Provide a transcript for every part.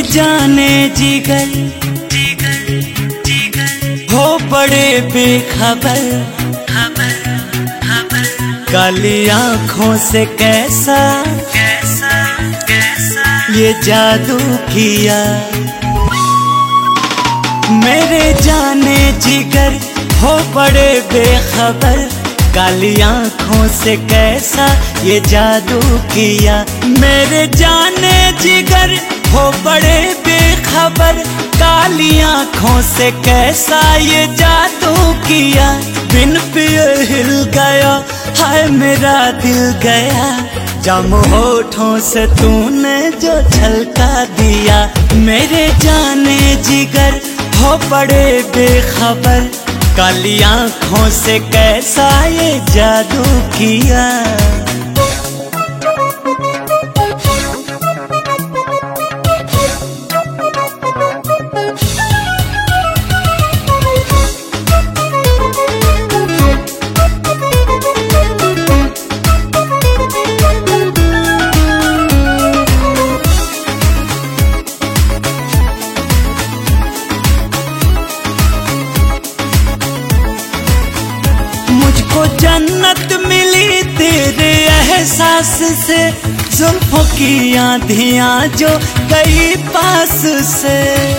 जाने जिगर हो बड़े बेखबर, काली आँखों से कैसा ये जादू किया। मेरे जाने जिगर हो बड़े बेखबर, काली आँखों से कैसा ये जादू किया। मेरे जाने जिगर हो बड़े बेखबर, काली आँखों से कैसा ये जादू किया। बिन पिए हिल गया हाय मेरा दिल गया, जाम होठों से तूने जो छलका दिया। मेरे जाने जिगर हो बड़े बेखबर, काली आँखों से कैसा ये जादू किया। मुझको जन्नत मिली तेरे एहसास से, जुल्फों की आंधियां जो गई पास से।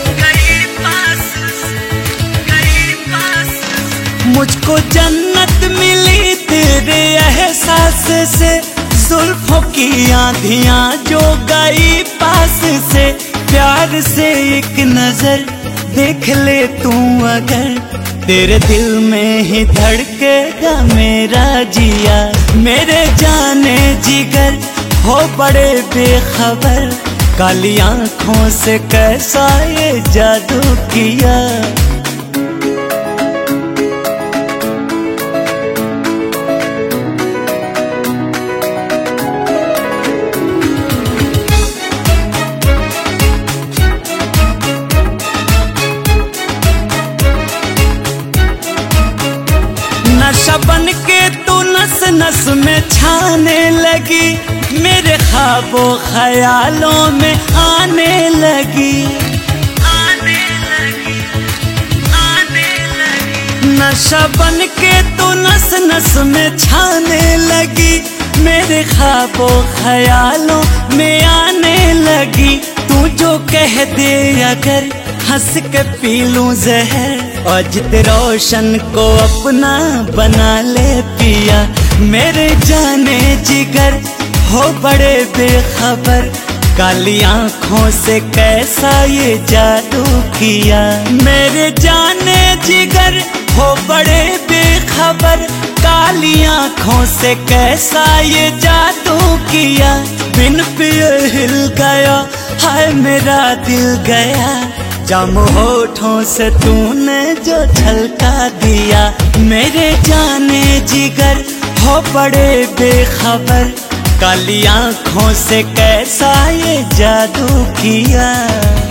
मुझको जन्नत मिली तेरे एहसास से, जुल्फों की आंधियां जो गई पास से। प्यार से एक नजर देख ले तू अगर, तेरे दिल में ही धड़केगा मेरा जिया। मेरे जाने जिगर हो बड़े बेखबर, काली आँखों से कैसा ये जादू किया। नशा बन के तू नस नस में छाने लगी, मेरे ख्वाबों ख्यालों में आने लगी। नशा बन के तू नस नस में छाने लगी, मेरे ख्वाबों ख्यालों में आने लगी। तू जो कह दे अगर हंस के पी लूं जहर, अजित रोशन को अपना बना ले पिया। मेरे जाने जिगर हो बड़े बेखबर, काली आँखों से कैसा ये जादू किया। मेरे जाने जिगर हो बड़े बेखबर, काली आँखों से कैसा ये जादू किया। बिन पिए हिल गया हाय मेरा दिल गया, जाम होठों से तूने जो छलका दिया। मेरे जाने जिगर हो बड़े बेखबर, काली आँखों से कैसा ये जादू किया।